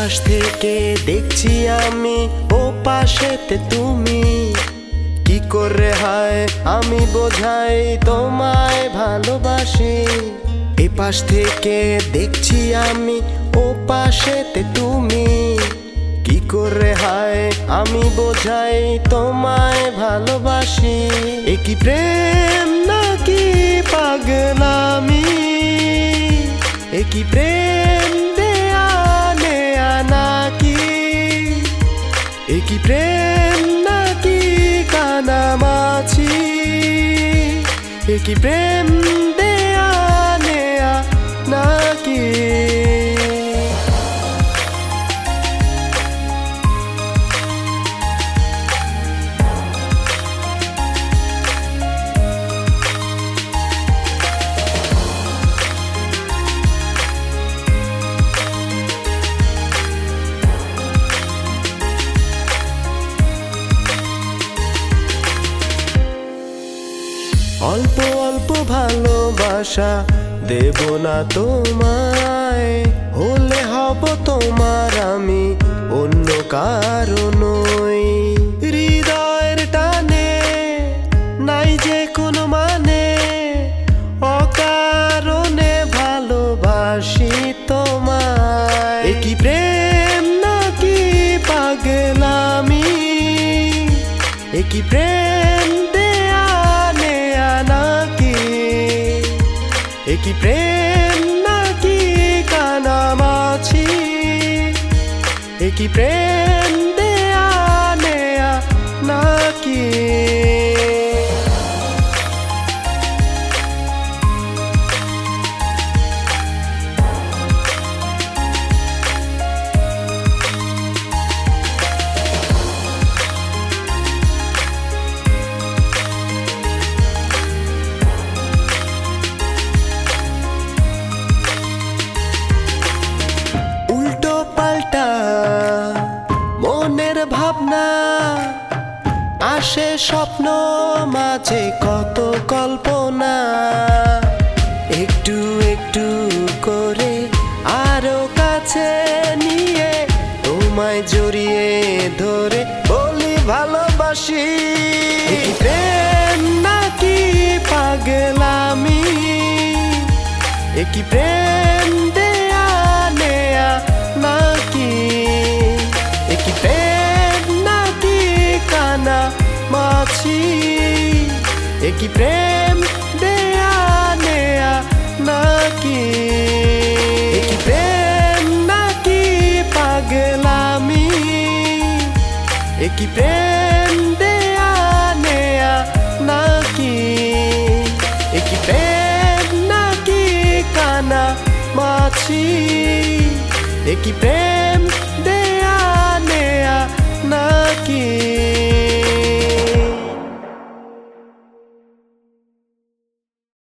পাশ থেকে দেখছি আমি, ও পাশেতে তুমি। কি করে হয় আমি বোঝাই তোমায় ভালোবাসি। এ পাশ থেকে দেখছি আমি, ও পাশেতে তুমি। কি করে হয় আমি বোঝাই তোমায় ভালোবাসি। এ কি প্রেম নাকি পাগলামি, এ কি প্রেম দেয়া নেয়া নাকি, এ কি প্রেম নাকি কানামাছি, এ কি প্রেম দেয়া নেয়া নাকি। অল্প অল্প ভালোবাসা দেব না তোমায়, হলে হব তোমার আমি অন্য কারো নই। হৃদয়ের টানে নাই যে কোনো মানে, অকারণে ভালোবাসি তোমায়। এ কি প্রেম নাকি পাগলামি, এ কি প্রেম দেয়া নেয়া নাকি, এ কি প্রেম নাকি কানামাছি, এ কি প্রেম দেয়া নেয়া নাকি। মনের ভাবনা আসে স্বপ্ন মাঝে কত কল্পনা, একটু একটু করে আরো কাছে নিয়ে তোমায় জড়িয়ে ধরে বলি ভালোবাসি। এ কি প্রেম নাকি পাগলামি, এ কি প্রেম দেয়া নেয়া নাকি, এ কি প্রেম নাকি কানামাছি, এ কি প্রেম দেয়া নেয়া নাকি। এ কি প্রেম নাকি পাগলামি, এ কি প্রেম দেয়া নেয়া নাকি, এ কি প্রেম নাকি কানামাছি, এ কি প্রেম দেয়া নেয়া নাকি।